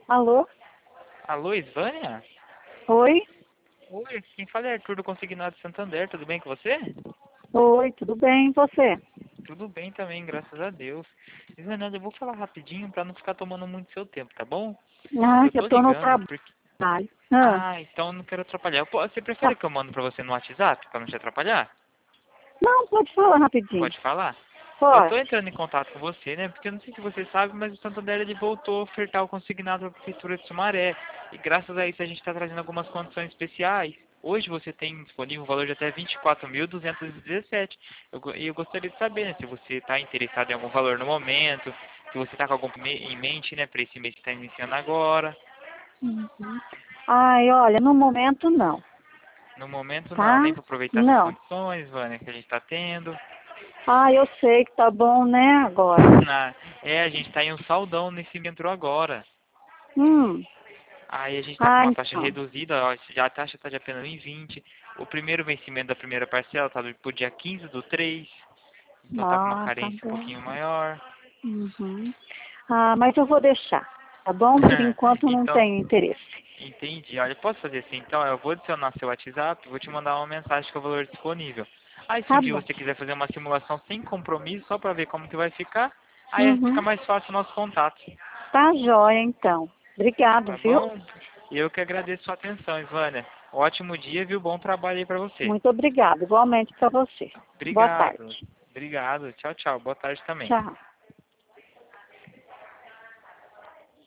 Alô? Alô, Isvânia? Oi? Oi, quem fala é Arthur do Consignado Santander, tudo bem com você? Oi, tudo bem? E você? Tudo bem também, graças a Deus. Isvânia, eu vou falar rapidinho pra não ficar tomando muito seu tempo, tá bom? Ah, Eu eu tô tô no ligando trabalho. porque... Ah, Ah, então eu não quero atrapalhar. Você prefere tá. que eu mando pra você no WhatsApp, pra não te atrapalhar? Não, pode falar rapidinho. Pode falar? Eu tô Pode. entrando em contato com você, né? Porque eu não sei se você sabe, mas o Santander ele voltou a ofertar o consignado para a Prefeitura de Sumaré. E graças a isso a gente está trazendo algumas condições especiais. Hoje você tem disponível um valor de até 24.217. E eu gostaria de saber, né, se você está interessado em algum valor no momento, se você está com algum em mente, né, para esse mês que está iniciando agora. Uhum. Ai, olha, no momento não, No momento não, nem tá? para aproveitar essas Não. condições, Vânia, que a gente está tendo. Ah, eu sei que tá bom, né, agora. A gente está em um saldão nesse que entrou agora. Hum. Aí a gente está com Ah, uma taxa então. reduzida, ó, já a taxa está de apenas 1,20. O primeiro vencimento da primeira parcela está pro dia 15/3. Então tá com uma Ah, tá carência um bom. pouquinho maior. Uhum. Ah, mas eu vou deixar, tá bom? Por enquanto não Então, tenho interesse. entendi. Olha, posso fazer assim, então eu vou adicionar seu WhatsApp, vou te mandar uma mensagem com o valor disponível. Aí se um Tá dia bom. você quiser fazer uma simulação sem compromisso, só para ver como que vai ficar, aí fica Uhum. mais fácil o nosso contato. Tá jóia, então. Obrigado, Tá viu? bom? Eu que agradeço sua atenção, Ivânia. Ótimo dia, viu? Bom trabalho aí pra você. Muito obrigada. Igualmente para você. Boa Obrigado. tarde. Obrigado. Tchau, tchau. Boa tarde também. Tchau.